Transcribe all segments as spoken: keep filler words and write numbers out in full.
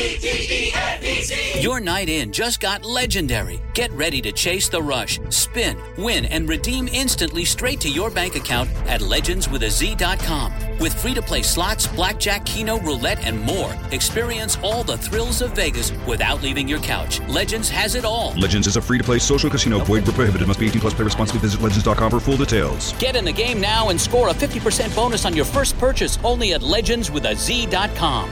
Your night in just got legendary. Get ready to chase the rush, spin, win, and redeem instantly straight to your bank account at legends with a z dot com. With free-to-play slots, blackjack, keno, roulette, and more, experience all the thrills of Vegas without leaving your couch. Legends has it all. Legends is a free-to-play social casino. Void where prohibited. Must be eighteen plus. Play responsibly. Visit legends dot com for full details. Get in the game now and score a fifty percent bonus on your first purchase only at legends with a z dot com.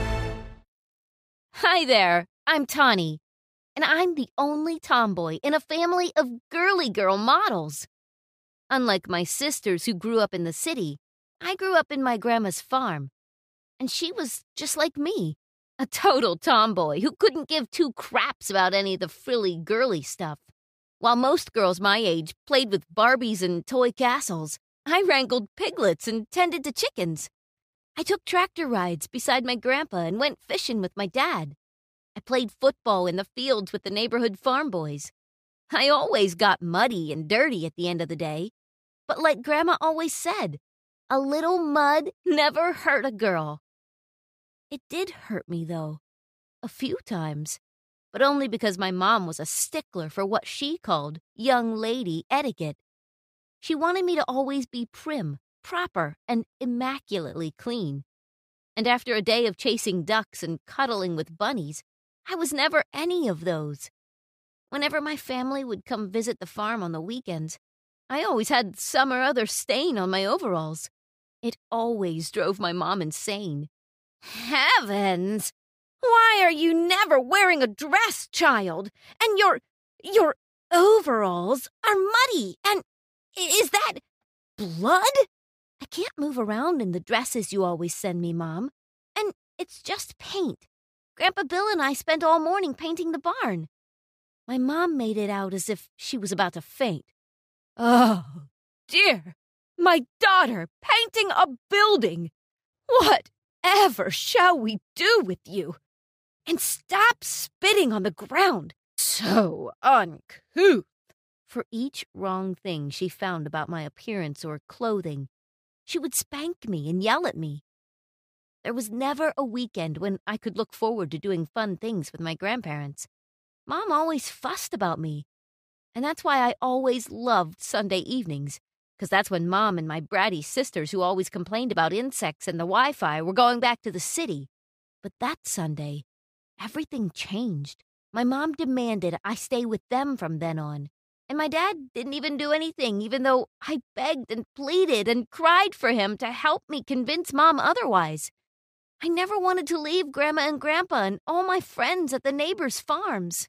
Hi there, I'm Tawny, and I'm the only tomboy in a family of girly girl models. Unlike my sisters who grew up in the city, I grew up in my grandma's farm, and she was just like me, a total tomboy who couldn't give two craps about any of the frilly girly stuff. While most girls my age played with Barbies and toy castles, I wrangled piglets and tended to chickens. I took tractor rides beside my grandpa and went fishing with my dad. I played football in the fields with the neighborhood farm boys. I always got muddy and dirty at the end of the day. But like Grandma always said, a little mud never hurt a girl. It did hurt me, though, a few times, but only because my mom was a stickler for what she called young lady etiquette. She wanted me to always be prim, proper, and immaculately clean. And after a day of chasing ducks and cuddling with bunnies, I was never any of those. Whenever my family would come visit the farm on the weekends, I always had some or other stain on my overalls. It always drove my mom insane. Heavens! Why are you never wearing a dress, child? And your, your overalls are muddy, and is that blood? I can't move around in the dresses you always send me, Mom. And it's just paint. Grandpa Bill and I spent all morning painting the barn. My mom made it out as if she was about to faint. Oh, dear. My daughter painting a building. Whatever shall we do with you? And stop spitting on the ground. So uncouth. For each wrong thing she found about my appearance or clothing, she would spank me and yell at me. There was never a weekend when I could look forward to doing fun things with my grandparents. Mom always fussed about me. And that's why I always loved Sunday evenings, because that's when Mom and my bratty sisters who always complained about insects and the Wi-Fi were going back to the city. But that Sunday, everything changed. My mom demanded I stay with them from then on. And my dad didn't even do anything, even though I begged and pleaded and cried for him to help me convince Mom otherwise. I never wanted to leave Grandma and Grandpa and all my friends at the neighbors' farms.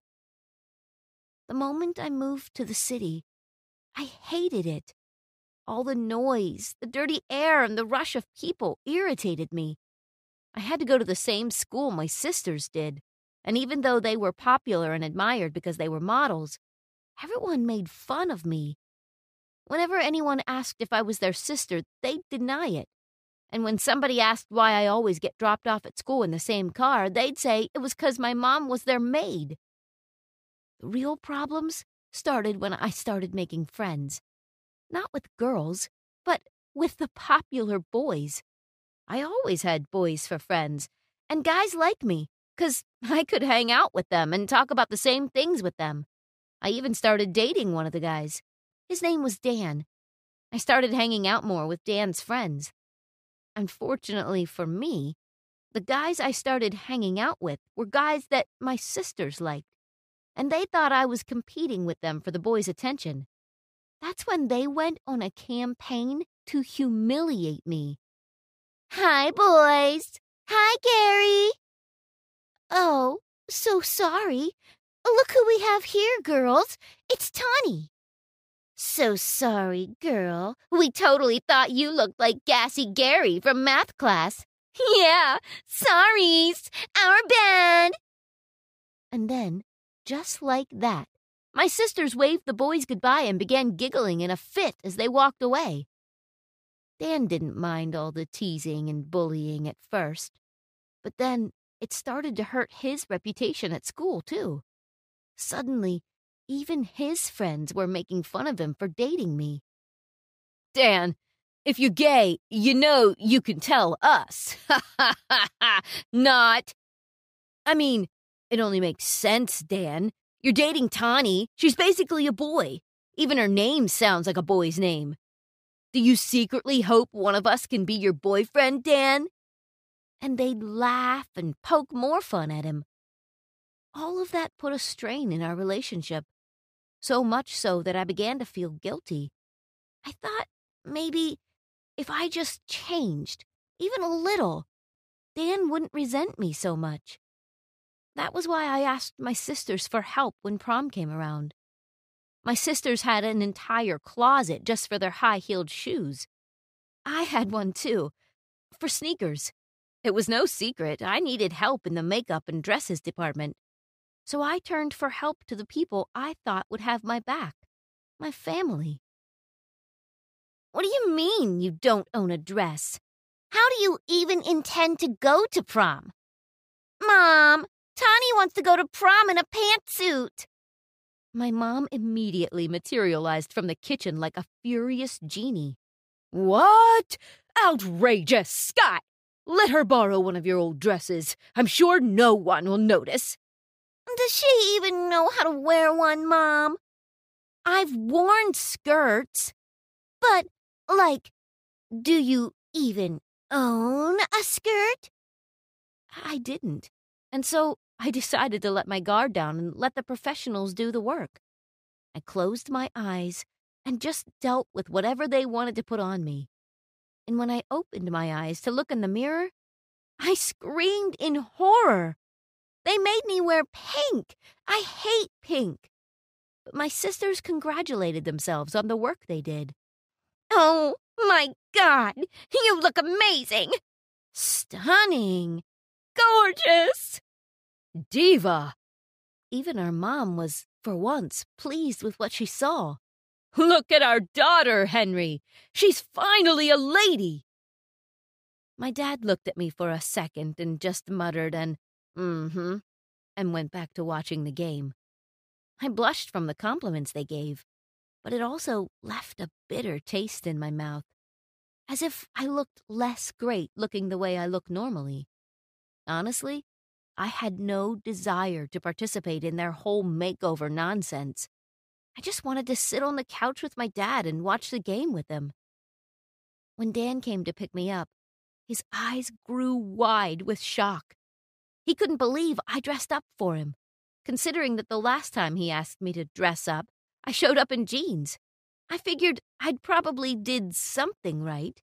The moment I moved to the city, I hated it. All the noise, the dirty air, and the rush of people irritated me. I had to go to the same school my sisters did, and even though they were popular and admired because they were models, everyone made fun of me. Whenever anyone asked if I was their sister, they'd deny it. And when somebody asked why I always get dropped off at school in the same car, they'd say it was 'cause my mom was their maid. The real problems started when I started making friends. Not with girls, but with the popular boys. I always had boys for friends, and guys like me, 'cause I could hang out with them and talk about the same things with them. I even started dating one of the guys. His name was Dan. I started hanging out more with Dan's friends. Unfortunately for me, the guys I started hanging out with were guys that my sisters liked, and they thought I was competing with them for the boys' attention. That's when they went on a campaign to humiliate me. Hi, boys. Hi, Gary. Oh, so sorry. Look who we have here, girls. It's Tawny. So sorry, girl. We totally thought you looked like Gassy Gary from math class. Yeah, sorries. Our bad. And then, just like that, my sisters waved the boys goodbye and began giggling in a fit as they walked away. Dan didn't mind all the teasing and bullying at first, but then it started to hurt his reputation at school, too. Suddenly, even his friends were making fun of him for dating me. Dan, if you're gay, you know you can tell us. Ha ha ha ha. Not. I mean, it only makes sense, Dan. You're dating Tawny. She's basically a boy. Even her name sounds like a boy's name. Do you secretly hope one of us can be your boyfriend, Dan? And they'd laugh and poke more fun at him. All of that put a strain in our relationship, so much so that I began to feel guilty. I thought maybe if I just changed, even a little, Dan wouldn't resent me so much. That was why I asked my sisters for help when prom came around. My sisters had an entire closet just for their high-heeled shoes. I had one too, for sneakers. It was no secret I needed help in the makeup and dresses department. So I turned for help to the people I thought would have my back, my family. What do you mean you don't own a dress? How do you even intend to go to prom? Mom, Tawny wants to go to prom in a pantsuit. My mom immediately materialized from the kitchen like a furious genie. What? Outrageous, Scott! Let her borrow one of your old dresses. I'm sure no one will notice. Does she even know how to wear one, Mom? I've worn skirts. But, like, do you even own a skirt? I didn't. And so I decided to let my guard down and let the professionals do the work. I closed my eyes and just dealt with whatever they wanted to put on me. And when I opened my eyes to look in the mirror, I screamed in horror. They made me wear pink. I hate pink. But my sisters congratulated themselves on the work they did. Oh, my God, you look amazing. Stunning. Gorgeous. Diva. Even our mom was, for once, pleased with what she saw. Look at our daughter, Henry. She's finally a lady. My dad looked at me for a second and just muttered an mm-hmm and went back to watching the game. I blushed from the compliments they gave, but it also left a bitter taste in my mouth, as if I looked less great looking the way I look normally. Honestly, I had no desire to participate in their whole makeover nonsense. I just wanted to sit on the couch with my dad and watch the game with him. When Dan came to pick me up, his eyes grew wide with shock. He couldn't believe I dressed up for him, considering that the last time he asked me to dress up, I showed up in jeans. I figured I'd probably did something right.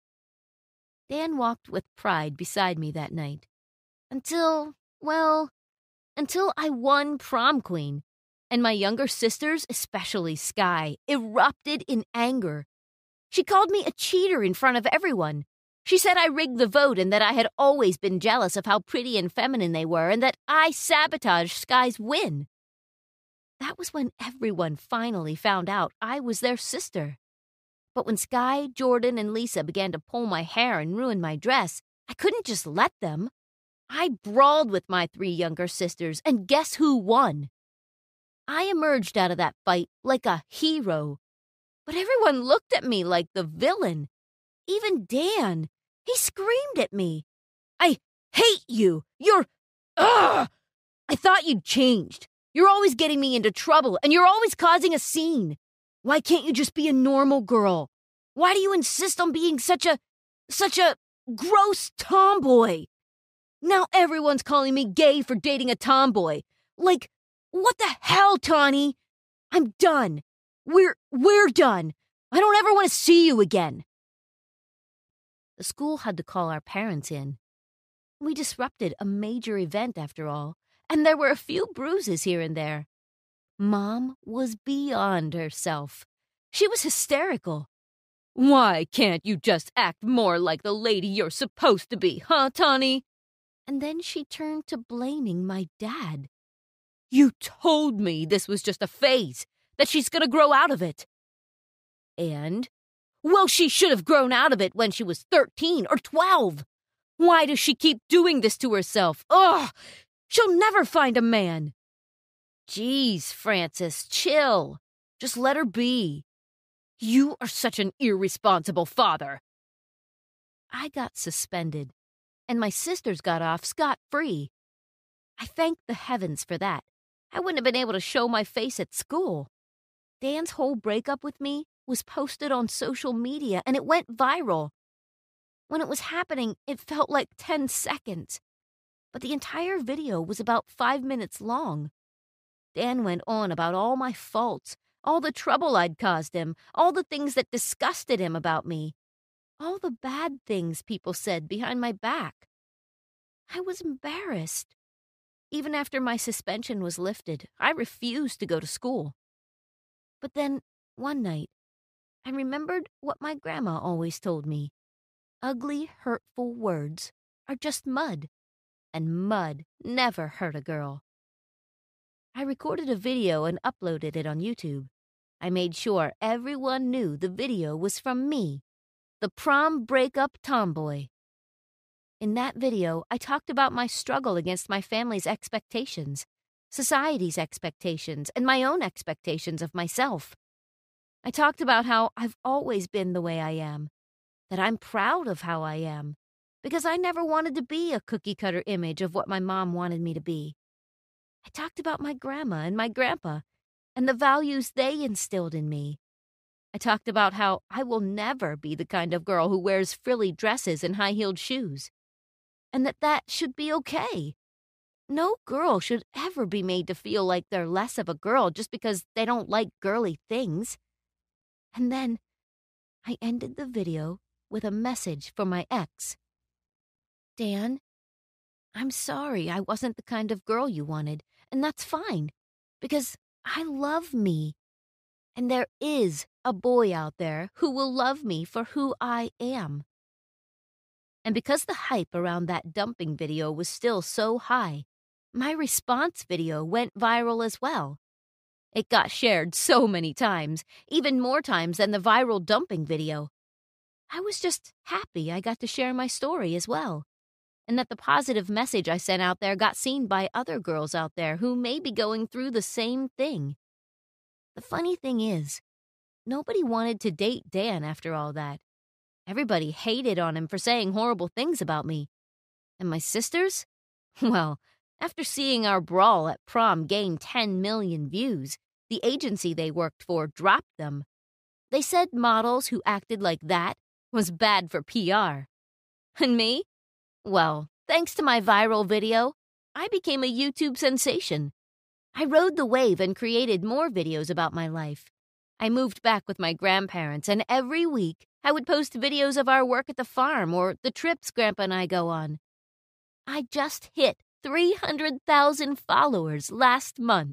Dan walked with pride beside me that night. Until, well, until I won prom queen, and my younger sisters, especially Sky, erupted in anger. She called me a cheater in front of everyone. She said I rigged the vote and that I had always been jealous of how pretty and feminine they were and that I sabotaged Sky's win. That was when everyone finally found out I was their sister. But when Sky, Jordan, and Lisa began to pull my hair and ruin my dress, I couldn't just let them. I brawled with my three younger sisters, and guess who won? I emerged out of that fight like a hero. But everyone looked at me like the villain. Even Dan. He screamed at me. I hate you. You're... Ugh! I thought you'd changed. You're always getting me into trouble, and you're always causing a scene. Why can't you just be a normal girl? Why do you insist on being such a... such a gross tomboy? Now everyone's calling me gay for dating a tomboy. Like, what the hell, Tawny? I'm done. We're... we're done. I don't ever want to see you again. The school had to call our parents in. We disrupted a major event, after all, and there were a few bruises here and there. Mom was beyond herself. She was hysterical. Why can't you just act more like the lady you're supposed to be, huh, Tawny? And then she turned to blaming my dad. You told me this was just a phase, that she's gonna grow out of it. And? Well, she should have grown out of it when she was thirteen or twelve. Why does she keep doing this to herself? Ugh! She'll never find a man. Jeez, Francis, chill. Just let her be. You are such an irresponsible father. I got suspended, and my sisters got off scot-free. I thank the heavens for that. I wouldn't have been able to show my face at school. Dan's whole breakup with me was posted on social media, and it went viral. When it was happening, it felt like ten seconds. But the entire video was about five minutes long. Dan went on about all my faults, all the trouble I'd caused him, all the things that disgusted him about me, all the bad things people said behind my back. I was embarrassed. Even after my suspension was lifted, I refused to go to school. But then, one night, I remembered what my grandma always told me. Ugly, hurtful words are just mud, and mud never hurt a girl. I recorded a video and uploaded it on YouTube. I made sure everyone knew the video was from me, the prom breakup tomboy. In that video, I talked about my struggle against my family's expectations, society's expectations, and my own expectations of myself. I talked about how I've always been the way I am, that I'm proud of how I am, because I never wanted to be a cookie-cutter image of what my mom wanted me to be. I talked about my grandma and my grandpa and the values they instilled in me. I talked about how I will never be the kind of girl who wears frilly dresses and high-heeled shoes, and that that should be okay. No girl should ever be made to feel like they're less of a girl just because they don't like girly things. And then I ended the video with a message for my ex. Dan, I'm sorry I wasn't the kind of girl you wanted, and that's fine, because I love me. And there is a boy out there who will love me for who I am. And because the hype around that dumping video was still so high, my response video went viral as well. It got shared so many times, even more times than the viral dumping video. I was just happy I got to share my story as well, and that the positive message I sent out there got seen by other girls out there who may be going through the same thing. The funny thing is, nobody wanted to date Dan after all that. Everybody hated on him for saying horrible things about me. And my sisters? Well, after seeing our brawl at prom gain ten million views, the agency they worked for dropped them. They said models who acted like that was bad for P R. And me? Well, thanks to my viral video, I became a YouTube sensation. I rode the wave and created more videos about my life. I moved back with my grandparents, and every week I would post videos of our work at the farm or the trips Grandpa and I go on. I just hit three hundred thousand followers last month.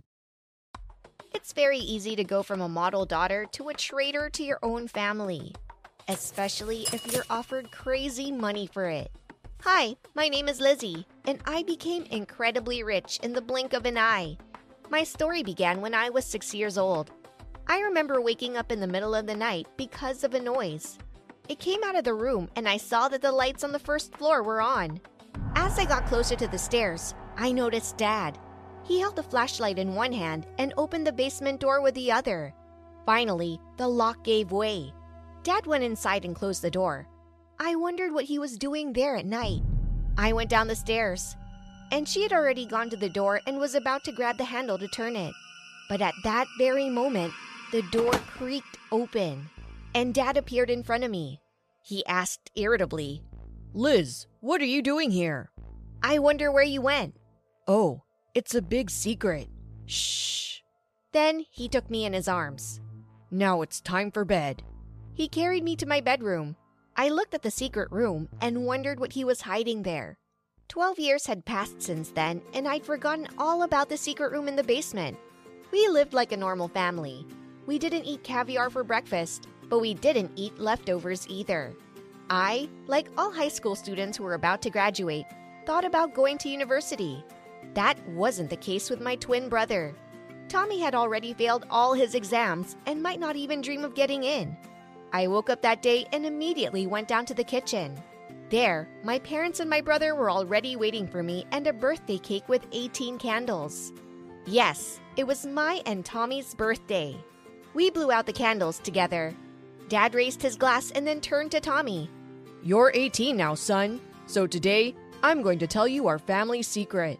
It's very easy to go from a model daughter to a traitor to your own family, especially if you're offered crazy money for it. Hi, my name is Lizzie, and I became incredibly rich in the blink of an eye. My story began when I was six years old. I remember waking up in the middle of the night because of a noise. It came out of the room, and I saw that the lights on the first floor were on. As I got closer to the stairs, I noticed Dad. He held the flashlight in one hand and opened the basement door with the other. Finally, the lock gave way. Dad went inside and closed the door. I wondered what he was doing there at night. I went down the stairs, and she had already gone to the door and was about to grab the handle to turn it. But at that very moment, the door creaked open, and Dad appeared in front of me. He asked irritably, "Liz, what are you doing here?" "I wonder where you went." "Oh, it's a big secret." "Shh." Then he took me in his arms. "Now it's time for bed." He carried me to my bedroom. I looked at the secret room and wondered what he was hiding there. Twelve years had passed since then, and I'd forgotten all about the secret room in the basement. We lived like a normal family. We didn't eat caviar for breakfast, but we didn't eat leftovers either. I, like all high school students who were about to graduate, thought about going to university. That wasn't the case with my twin brother. Tommy had already failed all his exams and might not even dream of getting in. I woke up that day and immediately went down to the kitchen. There, my parents and my brother were already waiting for me and a birthday cake with eighteen candles. Yes, it was my and Tommy's birthday. We blew out the candles together. Dad raised his glass and then turned to Tommy. "You're eighteen now, son. So today, I'm going to tell you our family secret."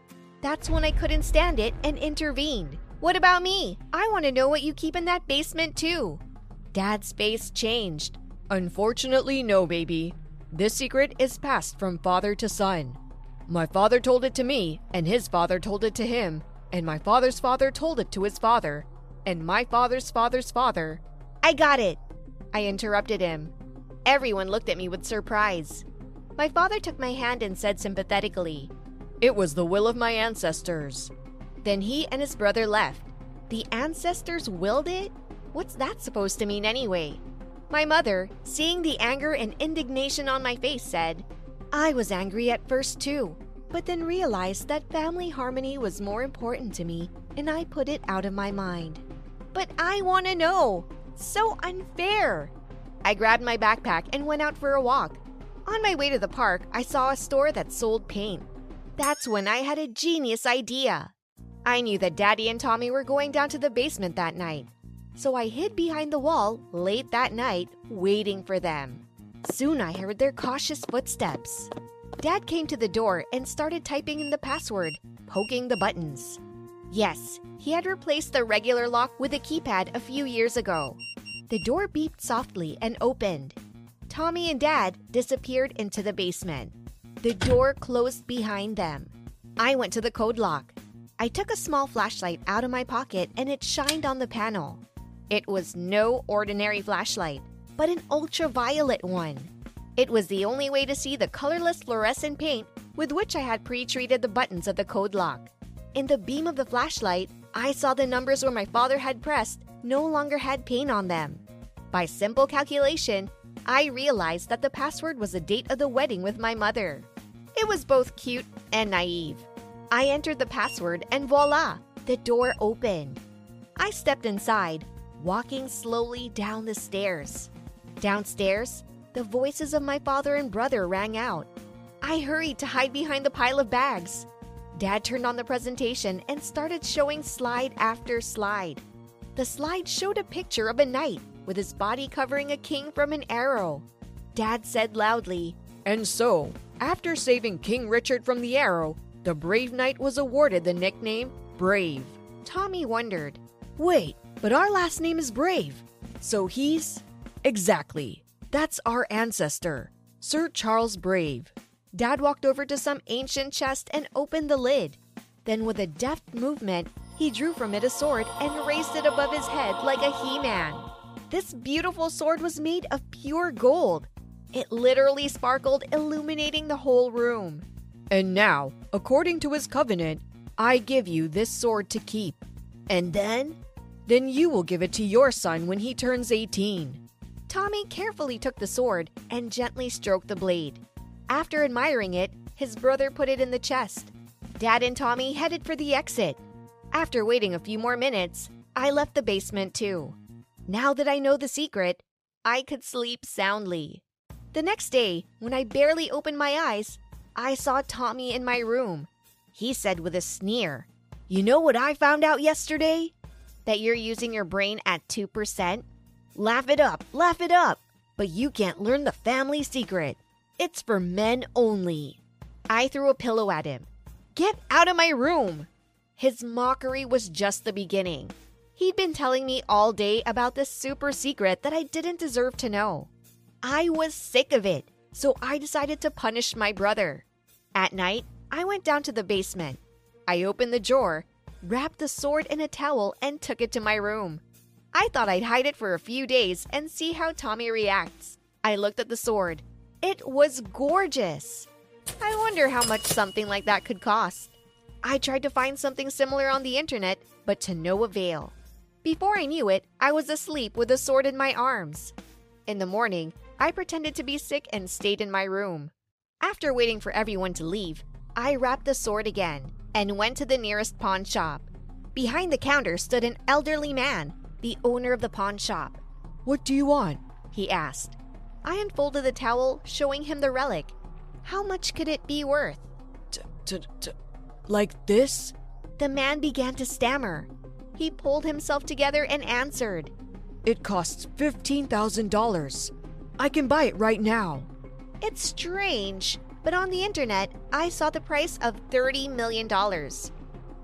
That's when I couldn't stand it and intervened. What about me? I want to know what you keep in that basement too. Dad's face changed. Unfortunately, no, baby. This secret is passed from father to son. My father told it to me, and his father told it to him, and my father's father told it to his father, and my father's father's father. I got it, I interrupted him. Everyone looked at me with surprise. My father took my hand and said sympathetically, It was the will of my ancestors. Then he and his brother left. The ancestors willed it? What's that supposed to mean anyway? My mother, seeing the anger and indignation on my face, said, I was angry at first too, but then realized that family harmony was more important to me, and I put it out of my mind. But I want to know. So unfair. I grabbed my backpack and went out for a walk. On my way to the park, I saw a store that sold paint. That's when I had a genius idea. I knew that Daddy and Tommy were going down to the basement that night. So I hid behind the wall late that night, waiting for them. Soon I heard their cautious footsteps. Dad came to the door and started typing in the password, poking the buttons. Yes, he had replaced the regular lock with a keypad a few years ago. The door beeped softly and opened. Tommy and Dad disappeared into the basement. The door closed behind them. I went to the code lock. I took a small flashlight out of my pocket and it shined on the panel. It was no ordinary flashlight, but an ultraviolet one. It was the only way to see the colorless fluorescent paint with which I had pre-treated the buttons of the code lock. In the beam of the flashlight, I saw the numbers where my father had pressed no longer had paint on them. By simple calculation, I realized that the password was the date of the wedding with my mother. It was both cute and naive. I entered the password and voila, the door opened. I stepped inside, walking slowly down the stairs. Downstairs, the voices of my father and brother rang out. I hurried to hide behind the pile of bags. Dad turned on the presentation and started showing slide after slide. The slide showed a picture of a knight with his body covering a king from an arrow. Dad said loudly, And so, after saving King Richard from the arrow, the brave knight was awarded the nickname Brave. Tommy wondered, Wait, but our last name is Brave. So he's... Exactly. That's our ancestor, Sir Charles Brave. Dad walked over to some ancient chest and opened the lid. Then with a deft movement, he drew from it a sword and raised it above his head like a He-Man. This beautiful sword was made of pure gold. It literally sparkled, illuminating the whole room. And now, according to his covenant, I give you this sword to keep. And then? Then you will give it to your son when he turns eighteen. Tommy carefully took the sword and gently stroked the blade. After admiring it, his brother put it in the chest. Dad and Tommy headed for the exit. After waiting a few more minutes, I left the basement too. Now that I know the secret, I could sleep soundly. The next day, when I barely opened my eyes, I saw Tommy in my room. He said with a sneer, You know what I found out yesterday? That you're using your brain at two percent? Laugh it up, laugh it up. But you can't learn the family secret. It's for men only. I threw a pillow at him. Get out of my room! His mockery was just the beginning. He'd been telling me all day about this super secret that I didn't deserve to know. I was sick of it, so I decided to punish my brother. At night, I went down to the basement. I opened the drawer, wrapped the sword in a towel, and took it to my room. I thought I'd hide it for a few days and see how Tommy reacts. I looked at the sword. It was gorgeous. I wonder how much something like that could cost. I tried to find something similar on the internet, but to no avail. Before I knew it, I was asleep with the sword in my arms. In the morning, I pretended to be sick and stayed in my room. After waiting for everyone to leave, I wrapped the sword again and went to the nearest pawn shop. Behind the counter stood an elderly man, the owner of the pawn shop. What do you want? He asked. I unfolded the towel, showing him the relic. How much could it be worth? T- t- t- like this? The man began to stammer. He pulled himself together and answered. It costs fifteen thousand dollars. I can buy it right now. It's strange, but on the internet, I saw the price of thirty million dollars.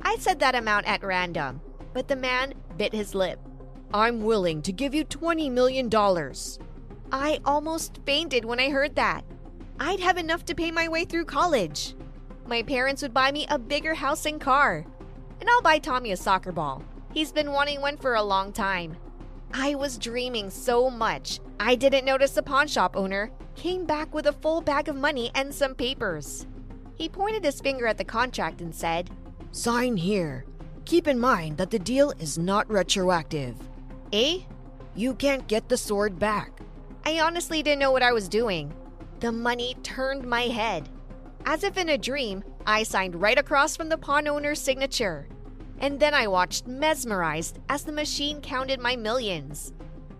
I said that amount at random, but the man bit his lip. I'm willing to give you twenty million dollars. I almost fainted when I heard that. I'd have enough to pay my way through college. My parents would buy me a bigger house and car. And I'll buy Tommy a soccer ball. He's been wanting one for a long time. I was dreaming so much, I didn't notice the pawn shop owner came back with a full bag of money and some papers. He pointed his finger at the contract and said, Sign here. Keep in mind that the deal is not retroactive. Eh? You can't get the sword back. I honestly didn't know what I was doing. The money turned my head. As if in a dream, I signed right across from the pawn owner's signature. And then I watched mesmerized as the machine counted my millions.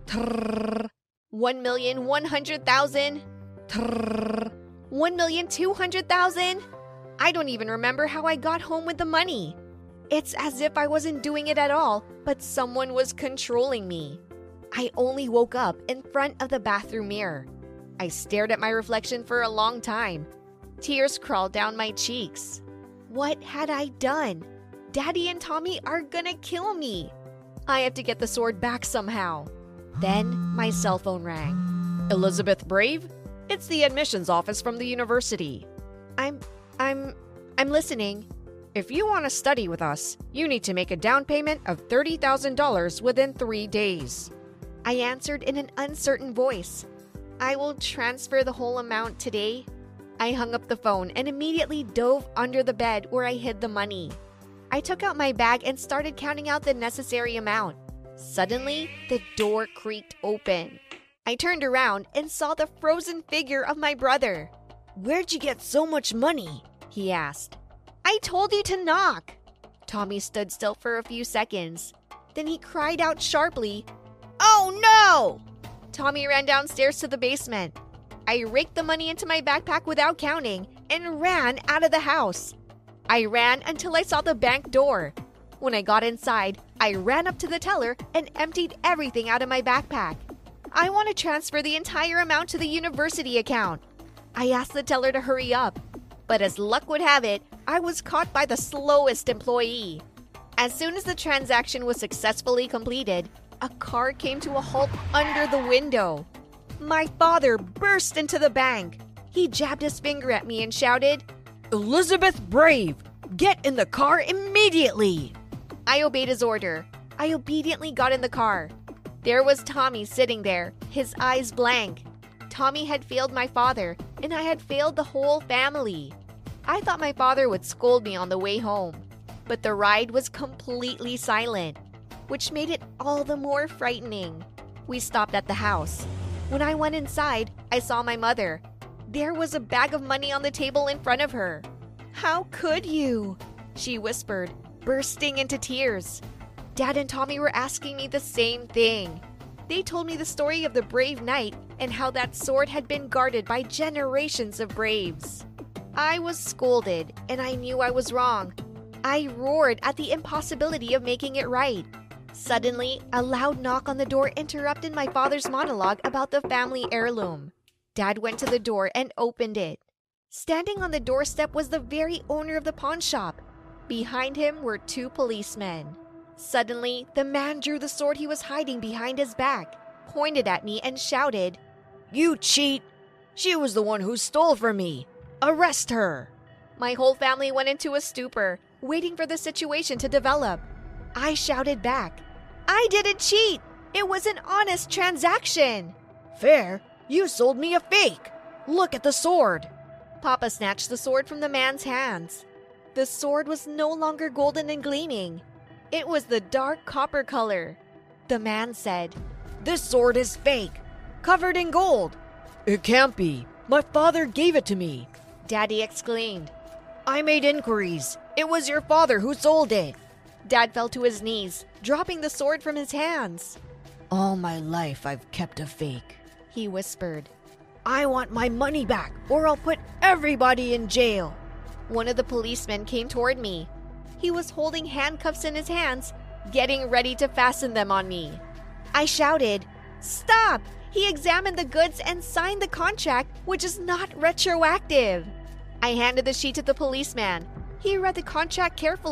Trrrr. One million one hundred thousand. Trrrr. One million two hundred thousand. I don't even remember how I got home with the money. It's as if I wasn't doing it at all, but someone was controlling me. I only woke up in front of the bathroom mirror. I stared at my reflection for a long time. Tears crawled down my cheeks. What had I done? Daddy and Tommy are gonna kill me. I have to get the sword back somehow. Then my cell phone rang. Elizabeth Brave? It's the admissions office from the university. I'm, I'm, I'm listening. If you want to study with us, you need to make a down payment of thirty thousand dollars within three days. I answered in an uncertain voice. I will transfer the whole amount today. I hung up the phone and immediately dove under the bed where I hid the money. I took out my bag and started counting out the necessary amount. Suddenly, the door creaked open. I turned around and saw the frozen figure of my brother. Where'd you get so much money? He asked. I told you to knock. Tommy stood still for a few seconds. Then he cried out sharply, Oh no! Tommy ran downstairs to the basement. I raked the money into my backpack without counting and ran out of the house. I ran until I saw the bank door. When I got inside, I ran up to the teller and emptied everything out of my backpack. I want to transfer the entire amount to the university account. I asked the teller to hurry up, but as luck would have it, I was caught by the slowest employee. As soon as the transaction was successfully completed, a car came to a halt under the window. My father burst into the bank. He jabbed his finger at me and shouted, Elizabeth Brave, get in the car immediately! I obeyed his order. I obediently got in the car. There was Tommy sitting there, his eyes blank. Tommy had failed my father, and I had failed the whole family. I thought my father would scold me on the way home, but the ride was completely silent, which made it all the more frightening. We stopped at the house. When I went inside, I saw my mother. There was a bag of money on the table in front of her. How could you? She whispered, bursting into tears. Dad and Tommy were asking me the same thing. They told me the story of the brave knight and how that sword had been guarded by generations of braves. I was scolded, and I knew I was wrong. I roared at the impossibility of making it right. Suddenly, a loud knock on the door interrupted my father's monologue about the family heirloom. Dad went to the door and opened it. Standing on the doorstep was the very owner of the pawn shop. Behind him were two policemen. Suddenly, the man drew the sword he was hiding behind his back, pointed at me, and shouted, You cheat! She was the one who stole from me! Arrest her! My whole family went into a stupor, waiting for the situation to develop. I shouted back, I didn't cheat! It was an honest transaction! Fair? You sold me a fake! Look at the sword! Papa snatched the sword from the man's hands. The sword was no longer golden and gleaming. It was the dark copper color. The man said, This sword is fake, covered in gold. It can't be. My father gave it to me. Daddy exclaimed. I made inquiries. It was your father who sold it. Dad fell to his knees, dropping the sword from his hands. All my life I've kept a fake, he whispered. I want my money back, or I'll put everybody in jail. One of the policemen came toward me. He was holding handcuffs in his hands, getting ready to fasten them on me. I shouted, Stop! He examined the goods and signed the contract, which is not retroactive. I handed the sheet to the policeman. He read the contract carefully,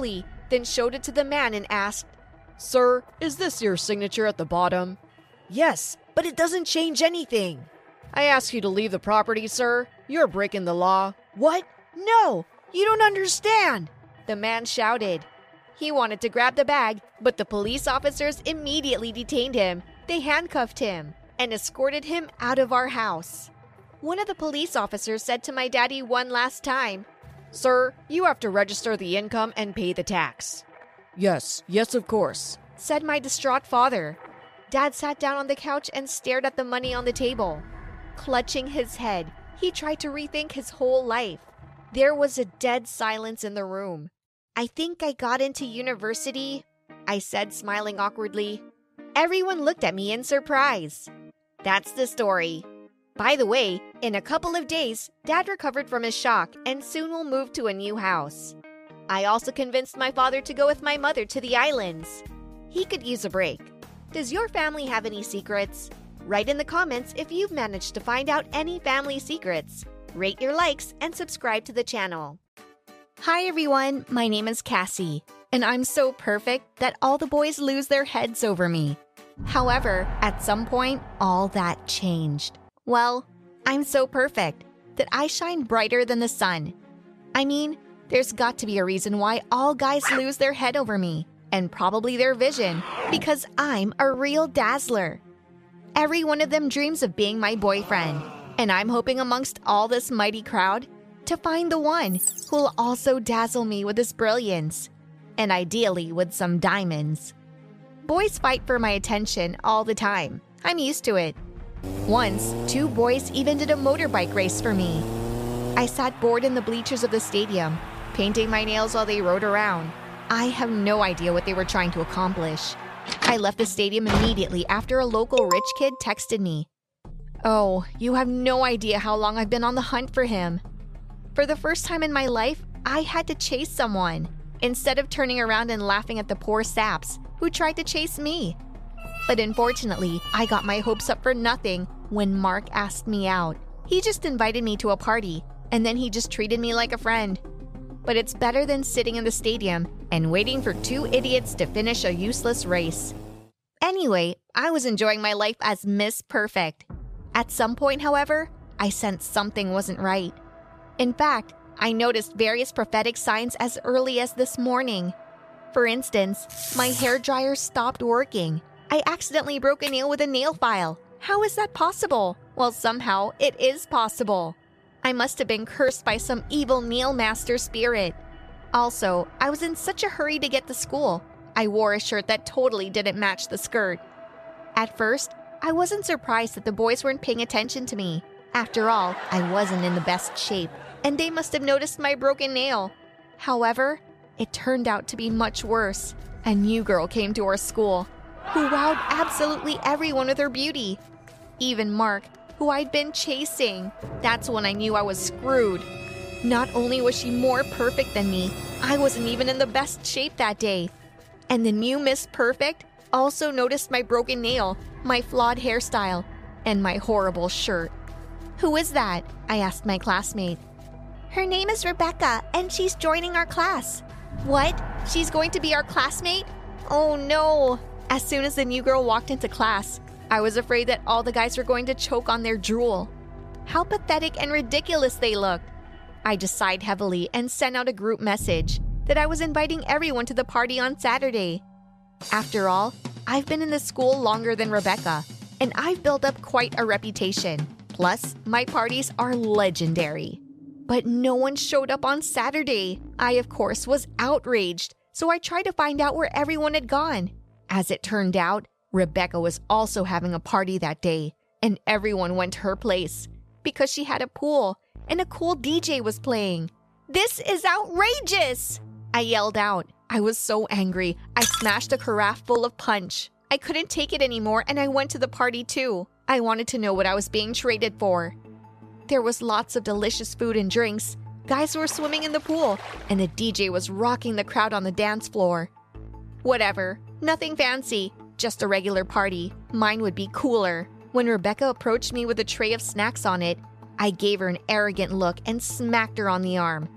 then showed it to the man and asked, "Sir, is this your signature at the bottom?" "Yes, but it doesn't change anything." "I ask you to leave the property, sir. You're breaking the law." "What? No, you don't understand," the man shouted. He wanted to grab the bag, but the police officers immediately detained him. They handcuffed him and escorted him out of our house. One of the police officers said to my daddy one last time, "Sir, you have to register the income and pay the tax." "Yes, yes, of course," said my distraught father. Dad sat down on the couch and stared at the money on the table. Clutching his head, he tried to rethink his whole life. There was a dead silence in the room. "I think I got into university," I said, smiling awkwardly. Everyone looked at me in surprise. That's the story. By the way, in a couple of days, Dad recovered from his shock and soon will move to a new house. I also convinced my father to go with my mother to the islands. He could use a break. Does your family have any secrets? Write in the comments if you've managed to find out any family secrets. Rate your likes and subscribe to the channel. Hi everyone, my name is Cassie, and I'm so perfect that all the boys lose their heads over me. However, at some point, all that changed. Well, I'm so perfect that I shine brighter than the sun. I mean, there's got to be a reason why all guys lose their head over me, and probably their vision, because I'm a real dazzler. Every one of them dreams of being my boyfriend, and I'm hoping amongst all this mighty crowd to find the one who'll also dazzle me with his brilliance, and ideally with some diamonds. Boys fight for my attention all the time. I'm used to it. Once, two boys even did a motorbike race for me. I sat bored in the bleachers of the stadium, painting my nails while they rode around. I have no idea what they were trying to accomplish. I left the stadium immediately after a local rich kid texted me. Oh, you have no idea how long I've been on the hunt for him. For the first time in my life, I had to chase someone, instead of turning around and laughing at the poor saps who tried to chase me. But unfortunately, I got my hopes up for nothing when Mark asked me out. He just invited me to a party, and then he just treated me like a friend. But it's better than sitting in the stadium and waiting for two idiots to finish a useless race. Anyway, I was enjoying my life as Miss Perfect. At some point, however, I sensed something wasn't right. In fact, I noticed various prophetic signs as early as this morning. For instance, my hairdryer stopped working. I accidentally broke a nail with a nail file. How is that possible? Well, somehow it is possible. I must have been cursed by some evil nail master spirit. Also, I was in such a hurry to get to school. I wore a shirt that totally didn't match the skirt. At first, I wasn't surprised that the boys weren't paying attention to me. After all, I wasn't in the best shape, and they must have noticed my broken nail. However, it turned out to be much worse. A new girl came to our school, who wowed absolutely everyone with her beauty. Even Mark, who I'd been chasing. That's when I knew I was screwed. Not only was she more perfect than me, I wasn't even in the best shape that day. And the new Miss Perfect also noticed my broken nail, my flawed hairstyle, and my horrible shirt. "Who is that?" I asked my classmate. "Her name is Rebecca, and she's joining our class." "What? She's going to be our classmate? Oh no!" As soon as the new girl walked into class, I was afraid that all the guys were going to choke on their drool. How pathetic and ridiculous they looked. I just sighed heavily and sent out a group message that I was inviting everyone to the party on Saturday. After all, I've been in the school longer than Rebecca, and I've built up quite a reputation. Plus, my parties are legendary. But no one showed up on Saturday. I, of course, was outraged, so I tried to find out where everyone had gone. As it turned out, Rebecca was also having a party that day, and everyone went to her place because she had a pool and a cool D J was playing. "This is outrageous!" I yelled out. I was so angry, I smashed a carafe full of punch. I couldn't take it anymore, and I went to the party too. I wanted to know what I was being traded for. There was lots of delicious food and drinks. Guys were swimming in the pool, and the D J was rocking the crowd on the dance floor. Whatever, nothing fancy, just a regular party. Mine would be cooler. When Rebecca approached me with a tray of snacks on it, I gave her an arrogant look and smacked her on the arm.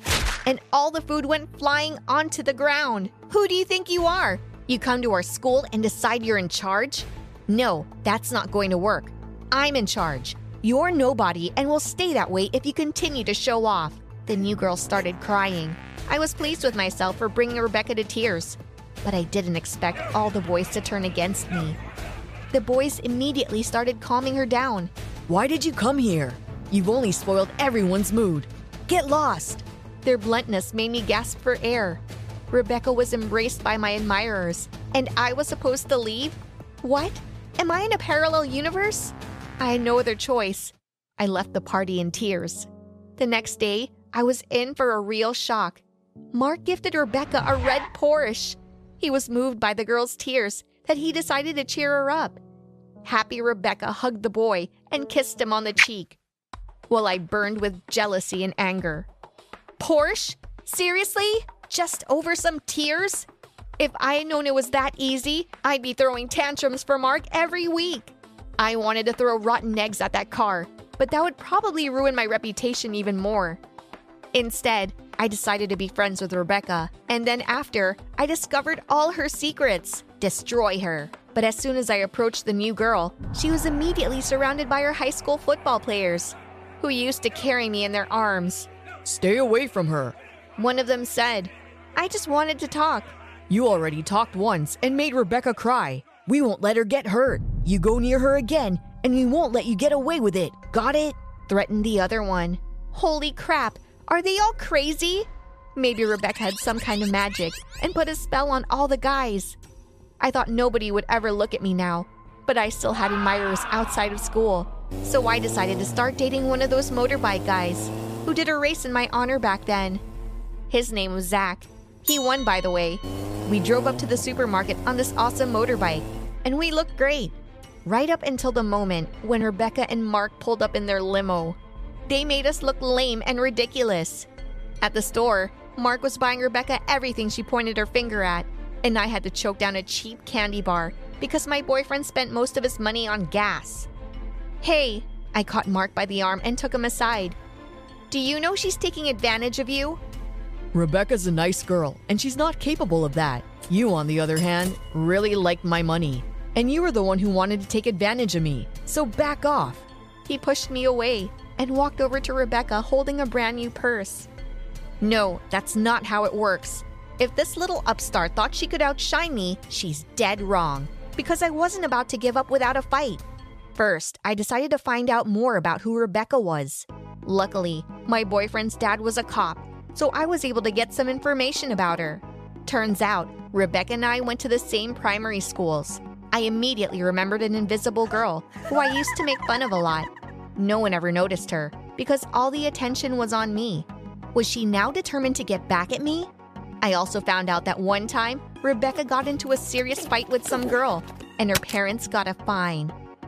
and all the food went flying onto the ground. Who do you think you are? You come to our school and decide you're in charge? No, that's not going to work. I'm in charge. You're nobody and will stay that way if you continue to show off. The new girl started crying. I was pleased with myself for bringing Rebecca to tears, but I didn't expect all the boys to turn against me. The boys immediately started calming her down. Why did you come here? You've only spoiled everyone's mood. Get lost. Their bluntness made me gasp for air. Rebecca was embraced by my admirers, and I was supposed to leave? What? Am I in a parallel universe? I had no other choice. I left the party in tears. The next day, I was in for a real shock. Mark gifted Rebecca a red Porsche. He was moved by the girl's tears that he decided to cheer her up. Happy Rebecca hugged the boy and kissed him on the cheek, while I burned with jealousy and anger. Porsche? Seriously? Just over some tears? If I had known it was that easy, I'd be throwing tantrums for Mark every week. I wanted to throw rotten eggs at that car, but that would probably ruin my reputation even more. Instead, I decided to be friends with Rebecca, and then after, I discovered all her secrets. Destroy her. But as soon as I approached the new girl, she was immediately surrounded by her high school football players, who used to carry me in their arms. Stay away from her. One of them said, I just wanted to talk. You already talked once and made Rebecca cry. We won't let her get hurt. You go near her again, and we won't let you get away with it. Got it? Threatened the other one. Holy crap, are they all crazy? Maybe Rebecca had some kind of magic and put a spell on all the guys. I thought nobody would ever look at me now, but I still had admirers outside of school. So I decided to start dating one of those motorbike guys who did a race in my honor back then. His name was Zach. He won, by the way. We drove up to the supermarket on this awesome motorbike, and we looked great. Right up until the moment when Rebecca and Mark pulled up in their limo. They made us look lame and ridiculous. At the store, Mark was buying Rebecca everything she pointed her finger at, and I had to choke down a cheap candy bar because my boyfriend spent most of his money on gas. Hey, I caught Mark by the arm and took him aside. Do you know she's taking advantage of you? Rebecca's a nice girl, and she's not capable of that. You, on the other hand, really liked my money. And you were the one who wanted to take advantage of me, so back off. He pushed me away and walked over to Rebecca holding a brand new purse. No, that's not how it works. If this little upstart thought she could outshine me, she's dead wrong. Because I wasn't about to give up without a fight. First, I decided to find out more about who Rebecca was. Luckily, my boyfriend's dad was a cop, so I was able to get some information about her. Turns out, Rebecca and I went to the same primary schools. I immediately remembered an invisible girl who I used to make fun of a lot. No one ever noticed her because all the attention was on me. Was she now determined to get back at me? I also found out that one time, Rebecca got into a serious fight with some girl, and her parents got a fine.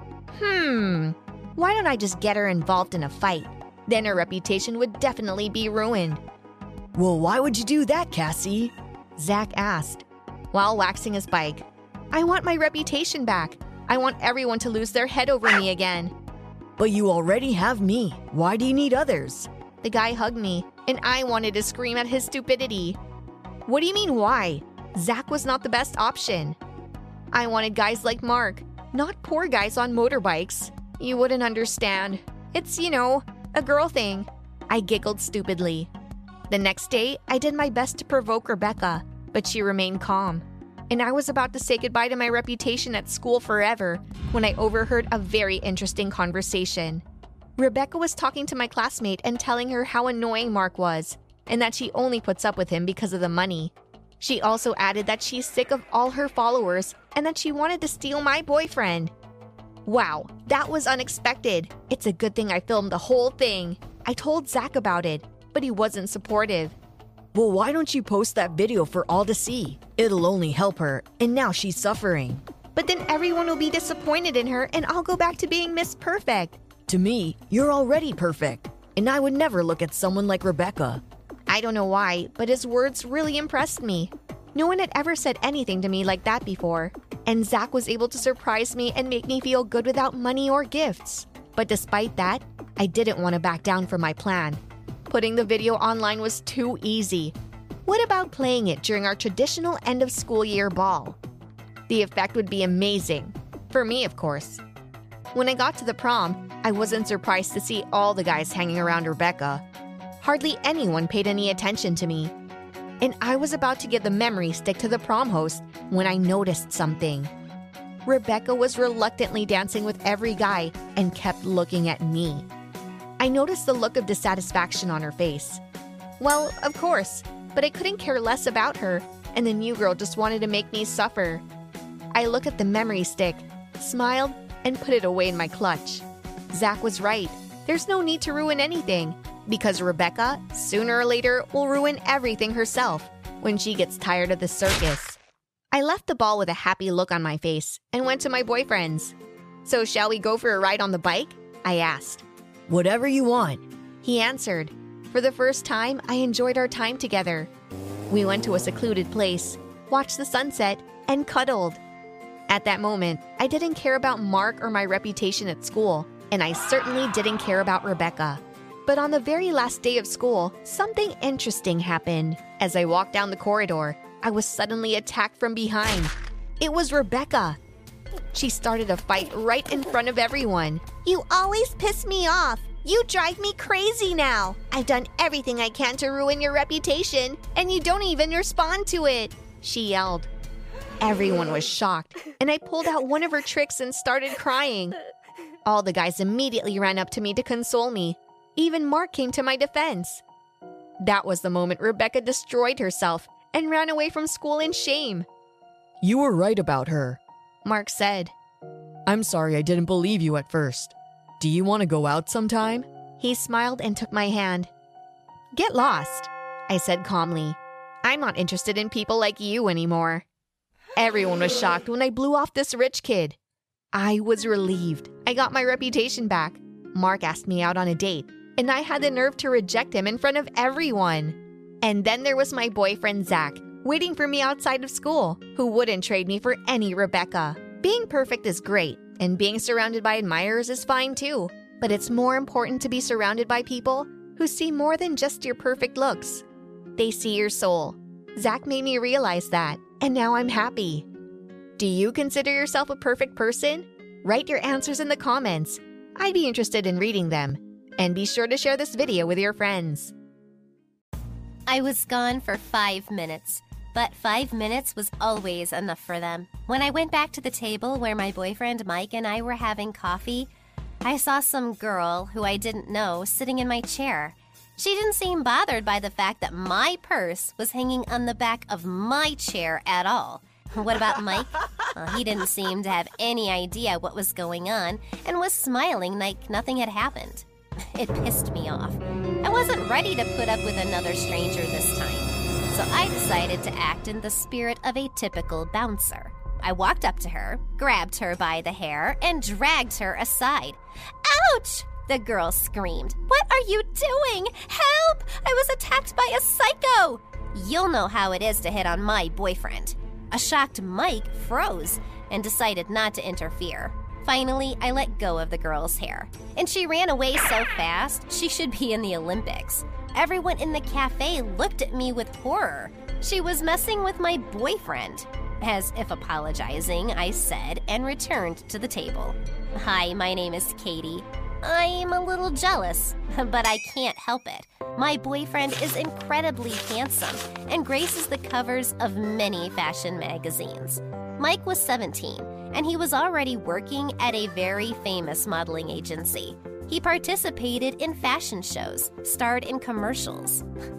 Hmm, why don't I just get her involved in a fight? Then her reputation would definitely be ruined. Well, why would you do that, Cassie? Zach asked, while waxing his bike. I want my reputation back. I want everyone to lose their head over me again. But you already have me. Why do you need others? The guy hugged me, and I wanted to scream at his stupidity. What do you mean, why? Zach was not the best option. I wanted guys like Mark, not poor guys on motorbikes. You wouldn't understand. It's, you know, a girl thing. I giggled stupidly. The next day, I did my best to provoke Rebecca, but she remained calm. And I was about to say goodbye to my reputation at school forever when I overheard a very interesting conversation. Rebecca was talking to my classmate and telling her how annoying Mark was, and that she only puts up with him because of the money. She also added that she's sick of all her followers and that she wanted to steal my boyfriend. Wow, that was unexpected. It's a good thing I filmed the whole thing. I told Zach about it, but he wasn't supportive. Well, why don't you post that video for all to see? It'll only help her, and now she's suffering. But then everyone will be disappointed in her and I'll go back to being Miss Perfect. To me, you're already perfect, and I would never look at someone like Rebecca. I don't know why, but his words really impressed me. No one had ever said anything to me like that before, and Zach was able to surprise me and make me feel good without money or gifts. But despite that, I didn't want to back down from my plan. putting the video online was too easy. What about playing it during our traditional end-of-school year ball? The effect would be amazing. For me, of course. When I got to the prom, I wasn't surprised to see all the guys hanging around Rebecca. Hardly anyone paid any attention to me. And I was about to give the memory stick to the prom host when I noticed something. Rebecca was reluctantly dancing with every guy and kept looking at me. I noticed the look of dissatisfaction on her face. Well, of course, but I couldn't care less about her, and the new girl just wanted to make me suffer. I looked at the memory stick, smiled, and put it away in my clutch. Zach was right. There's no need to ruin anything, because Rebecca, sooner or later, will ruin everything herself when she gets tired of the circus. I left the ball with a happy look on my face and went to my boyfriend's. So shall we go for a ride on the bike? I asked. Whatever you want, he answered. For the first time, I enjoyed our time together. We went to a secluded place, watched the sunset, and cuddled. At that moment, I didn't care about Mark or my reputation at school, and I certainly didn't care about Rebecca. But on the very last day of school, something interesting happened. As I walked down the corridor, I was suddenly attacked from behind. It was Rebecca. She started a fight right in front of everyone. You always piss me off. You drive me crazy now. I've done everything I can to ruin your reputation, and you don't even respond to it, she yelled. Everyone was shocked, and I pulled out one of her tricks and started crying. All the guys immediately ran up to me to console me. Even Mark came to my defense. That was the moment Rebecca destroyed herself and ran away from school in shame. You were right about her, Mark said. I'm sorry I didn't believe you at first. Do you want to go out sometime? He smiled and took my hand. Get lost, I said calmly. I'm not interested in people like you anymore. Everyone was shocked when I blew off this rich kid. I was relieved. I got my reputation back. Mark asked me out on a date, and I had the nerve to reject him in front of everyone. And then there was my boyfriend, Zach, waiting for me outside of school, who wouldn't trade me for any Rebecca. Being perfect is great, and being surrounded by admirers is fine too. But it's more important to be surrounded by people who see more than just your perfect looks. They see your soul. Zach made me realize that, and now I'm happy. Do you consider yourself a perfect person? Write your answers in the comments. I'd be interested in reading them. And be sure to share this video with your friends. I was gone for five minutes, but five minutes was always enough for them. When I went back to the table where my boyfriend Mike and I were having coffee, I saw some girl who I didn't know sitting in my chair. She didn't seem bothered by the fact that my purse was hanging on the back of my chair at all. What about Mike? Well, he didn't seem to have any idea what was going on and was smiling like nothing had happened. It pissed me off. I wasn't ready to put up with another stranger this time, so I decided to act in the spirit of a typical bouncer. I walked up to her, grabbed her by the hair, and dragged her aside. Ouch! The girl screamed. What are you doing? Help! I was attacked by a psycho! You'll know how it is to hit on my boyfriend. A shocked Mike froze and decided not to interfere. Finally, I let go of the girl's hair, and she ran away so fast she should be in the Olympics. Everyone in the cafe looked at me with horror. She was messing with my boyfriend. As if apologizing, I said and returned to the table. Hi, my name is Katie. I'm a little jealous, but I can't help it. My boyfriend is incredibly handsome and graces the covers of many fashion magazines. Mike was seventeen, and he was already working at a very famous modeling agency. He participated in fashion shows, starred in commercials.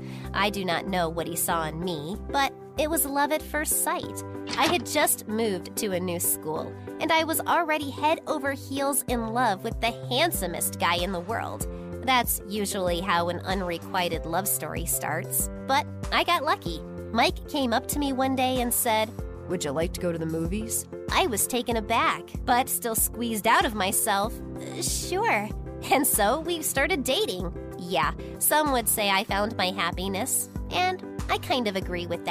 I do not know what he saw in me, but it was love at first sight. I had just moved to a new school, and I was already head over heels in love with the handsomest guy in the world. That's usually how an unrequited love story starts, but I got lucky. Mike came up to me one day and said, Would you like to go to the movies? I was taken aback, but still squeezed out of myself. Uh, sure. And so we started dating. Yeah, some would say I found my happiness, and I kind of agree with that.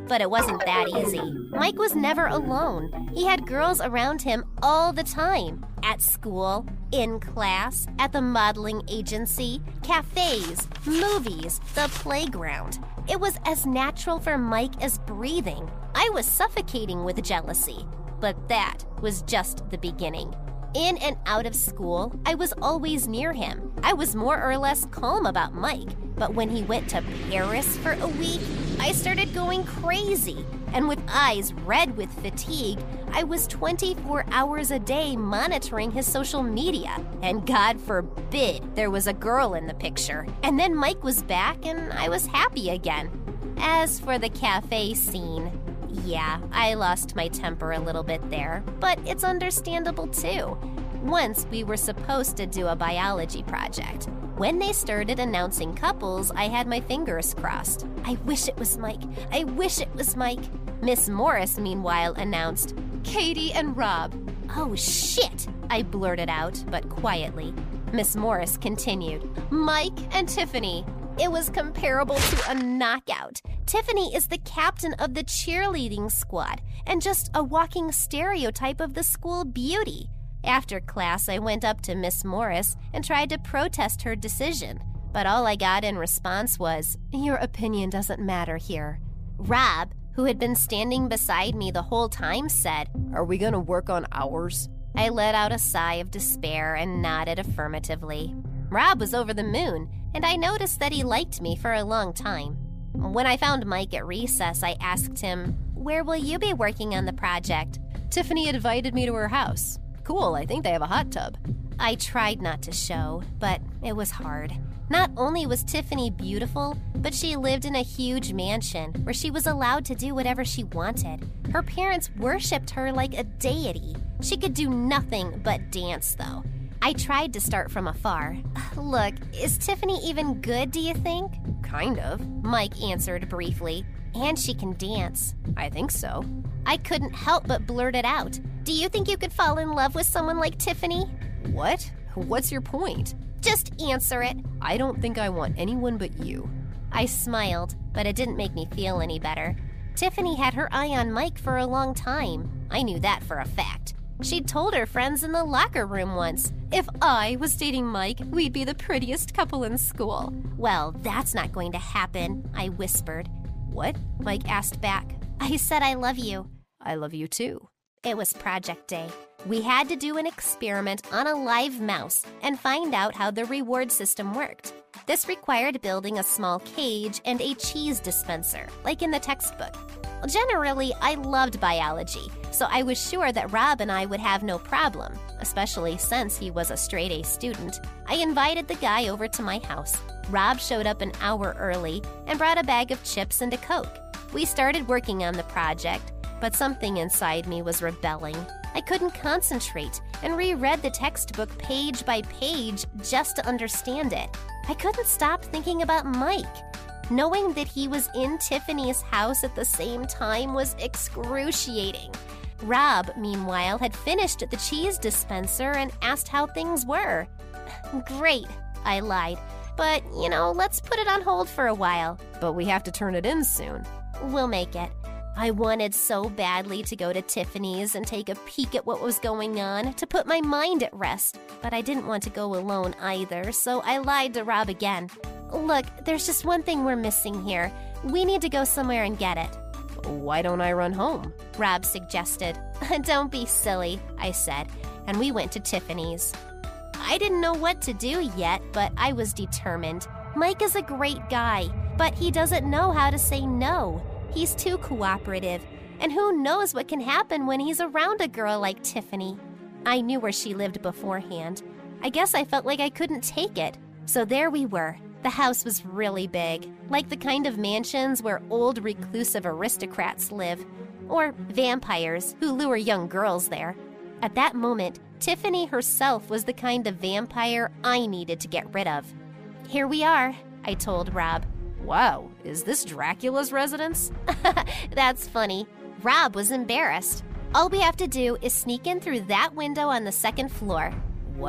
But it wasn't that easy. Mike was never alone. He had girls around him all the time. At school, in class, at the modeling agency, cafes, movies, the playground. It was as natural for Mike as breathing. I was suffocating with jealousy. But that was just the beginning. In and out of school, I was always near him. I was more or less calm about Mike. But when he went to Paris for a week, I started going crazy. And with eyes red with fatigue, I was twenty-four hours a day monitoring his social media. And God forbid there was a girl in the picture. And then Mike was back and I was happy again. As for the cafe scene, yeah, I lost my temper a little bit there, but it's understandable too. Once we were supposed to do a biology project. When they started announcing couples, I had my fingers crossed. I wish it was Mike. I wish it was Mike. Miss Morris, meanwhile, announced, Katie and Rob. Oh, shit, I blurted out, but quietly. Miss Morris continued, Mike and Tiffany. It was comparable to a knockout. Tiffany is the captain of the cheerleading squad and just a walking stereotype of the school beauty. After class, I went up to Miss Morris and tried to protest her decision, but all I got in response was, Your opinion doesn't matter here. Rob, who had been standing beside me the whole time, said, Are we gonna work on ours? I let out a sigh of despair and nodded affirmatively. Rob was over the moon, and I noticed that he liked me for a long time. When I found Mike at recess, I asked him, Where will you be working on the project? Tiffany invited me to her house. Cool, I think they have a hot tub. I tried not to show, but it was hard. Not only was Tiffany beautiful, but she lived in a huge mansion where she was allowed to do whatever she wanted. Her parents worshipped her like a deity. She could do nothing but dance, though. I tried to start from afar. Look, is Tiffany even good, do you think? Kind of, Mike answered briefly. And she can dance. I think so. I couldn't help but blurt it out. Do you think you could fall in love with someone like Tiffany? What? What's your point? Just answer it. I don't think I want anyone but you. I smiled, but it didn't make me feel any better. Tiffany had her eye on Mike for a long time. I knew that for a fact. She'd told her friends in the locker room once, if I was dating Mike, we'd be the prettiest couple in school. Well, that's not going to happen, I whispered. What? Mike asked back. I said I love you. I love you too. It was project day. We had to do an experiment on a live mouse and find out how the reward system worked. This required building a small cage and a cheese dispenser, like in the textbook. Generally, I loved biology, so I was sure that Rob and I would have no problem, especially since he was a straight-A student. I invited the guy over to my house. Rob showed up an hour early and brought a bag of chips and a Coke. We started working on the project, but something inside me was rebelling. I couldn't concentrate and reread the textbook page by page just to understand it. I couldn't stop thinking about Mike. Knowing that he was in Tiffany's house at the same time was excruciating. Rob, meanwhile, had finished the cheese dispenser and asked how things were. Great, I lied. But, you know, let's put it on hold for a while. But we have to turn it in soon. We'll make it. I wanted so badly to go to Tiffany's and take a peek at what was going on, to put my mind at rest. But I didn't want to go alone either, so I lied to Rob again. Look, there's just one thing we're missing here. We need to go somewhere and get it. Why don't I run home? Rob suggested. Don't be silly, I said, and we went to Tiffany's. I didn't know what to do yet, but I was determined. Mike is a great guy, but he doesn't know how to say no. He's too cooperative, and who knows what can happen when he's around a girl like Tiffany. I knew where she lived beforehand. I guess I felt like I couldn't take it. So there we were. The house was really big, like the kind of mansions where old reclusive aristocrats live, or vampires who lure young girls there. At that moment, Tiffany herself was the kind of vampire I needed to get rid of. Here we are, I told Rob. Wow, is this Dracula's residence? That's funny. Rob was embarrassed. All we have to do is sneak in through that window on the second floor. What?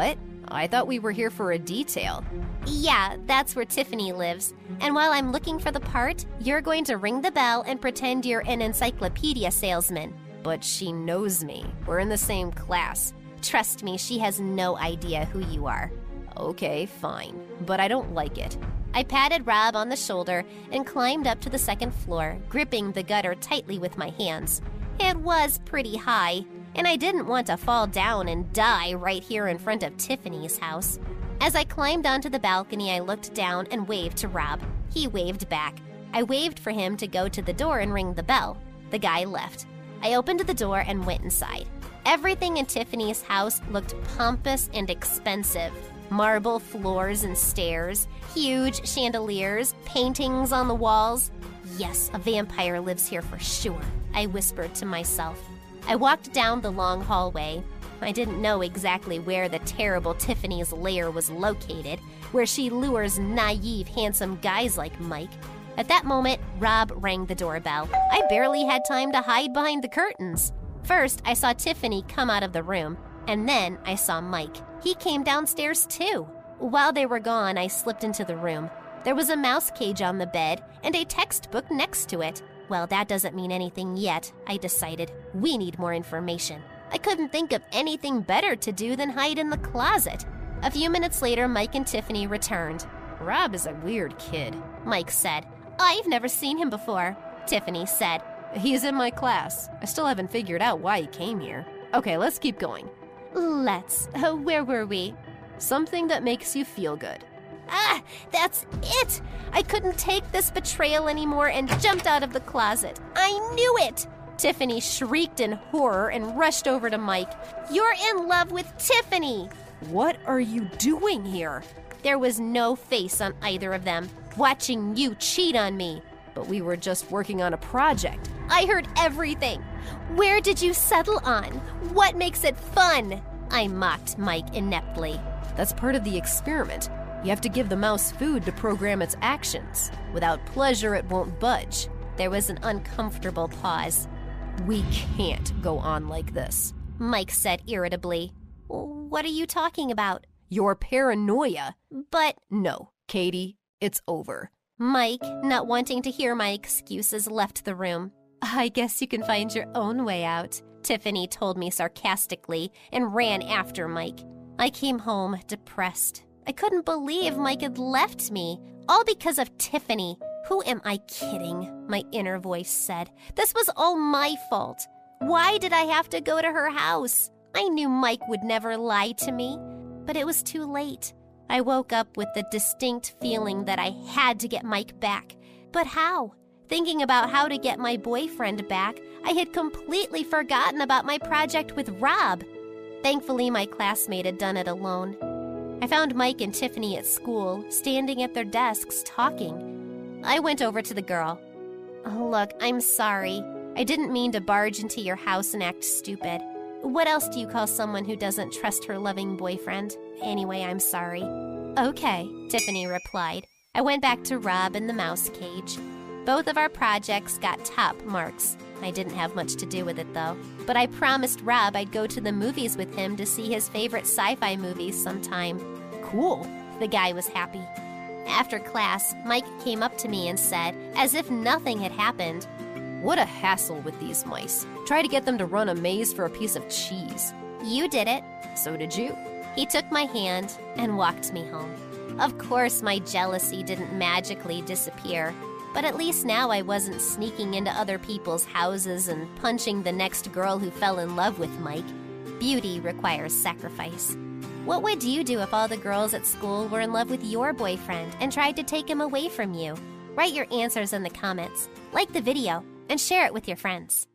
I thought we were here for a detail. Yeah, that's where Tiffany lives. And while I'm looking for the part, you're going to ring the bell and pretend you're an encyclopedia salesman. But she knows me. We're in the same class. Trust me, she has no idea who you are. Okay, fine. But I don't like it. I patted Rob on the shoulder and climbed up to the second floor, gripping the gutter tightly with my hands. It was pretty high, and I didn't want to fall down and die right here in front of Tiffany's house. As I climbed onto the balcony, I looked down and waved to Rob. He waved back. I waved for him to go to the door and ring the bell. The guy left. I opened the door and went inside. Everything in Tiffany's house looked pompous and expensive. Marble floors and stairs, huge chandeliers, paintings on the walls. Yes, a vampire lives here for sure, I whispered to myself. I walked down the long hallway. I didn't know exactly where the terrible Tiffany's lair was located, where she lures naive, handsome guys like Mike. At that moment, Rob rang the doorbell. I barely had time to hide behind the curtains. First, I saw Tiffany come out of the room, and then I saw Mike. He came downstairs too. While they were gone, I slipped into the room. There was a mouse cage on the bed and a textbook next to it. Well, that doesn't mean anything yet, I decided. We need more information. I couldn't think of anything better to do than hide in the closet. A few minutes later, Mike and Tiffany returned. Rob is a weird kid, Mike said. I've never seen him before, Tiffany said. He's in my class. I still haven't figured out why he came here. Okay, let's keep going. Let's. Uh, where were we? Something that makes you feel good. Ah, that's it! I couldn't take this betrayal anymore and jumped out of the closet. I knew it! Tiffany shrieked in horror and rushed over to Mike. You're in love with Tiffany! What are you doing here? There was no face on either of them, watching you cheat on me. But we were just working on a project. I heard everything. Where did you settle on? What makes it fun? I mocked Mike ineptly. That's part of the experiment. You have to give the mouse food to program its actions. Without pleasure, it won't budge. There was an uncomfortable pause. We can't go on like this, Mike said irritably. What are you talking about? Your paranoia. But... No, Katie, it's over. Mike, not wanting to hear my excuses, left the room. I guess you can find your own way out, Tiffany told me sarcastically and ran after Mike. I came home depressed. I couldn't believe Mike had left me, all because of Tiffany. Who am I kidding? My inner voice said. This was all my fault. Why did I have to go to her house? I knew Mike would never lie to me, but it was too late. I woke up with the distinct feeling that I had to get Mike back. But how? Thinking about how to get my boyfriend back, I had completely forgotten about my project with Rob. Thankfully, my classmate had done it alone. I found Mike and Tiffany at school, standing at their desks talking. I went over to the girl. Oh, look, I'm sorry. I didn't mean to barge into your house and act stupid. What else do you call someone who doesn't trust her loving boyfriend? Anyway, I'm sorry. Okay, Tiffany replied. I went back to Rob in the mouse cage. Both of our projects got top marks. I didn't have much to do with it, though. But I promised Rob I'd go to the movies with him to see his favorite sci-fi movies sometime. Cool. The guy was happy. After class, Mike came up to me and said, as if nothing had happened, "What a hassle with these mice. Try to get them to run a maze for a piece of cheese." You did it. So did you. He took my hand and walked me home. Of course, my jealousy didn't magically disappear. But at least now I wasn't sneaking into other people's houses and punching the next girl who fell in love with Mike. Beauty requires sacrifice. What would you do if all the girls at school were in love with your boyfriend and tried to take him away from you? Write your answers in the comments, like the video, and share it with your friends.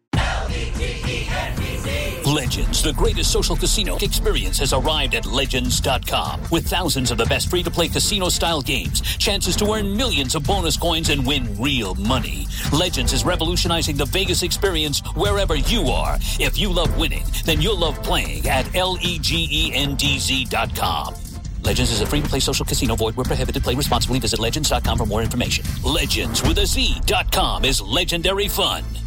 Legends, the greatest social casino experience, has arrived at Legends dot com. With thousands of the best free-to-play casino-style games, chances to earn millions of bonus coins and win real money. Legends is revolutionizing the Vegas experience wherever you are. If you love winning, then you'll love playing at L-E-G-E-N-D-Z dot com. Legends is a free-to-play social casino. Void where prohibited. Play responsibly. Visit Legends dot com for more information. Legends with a Z dot com is legendary fun.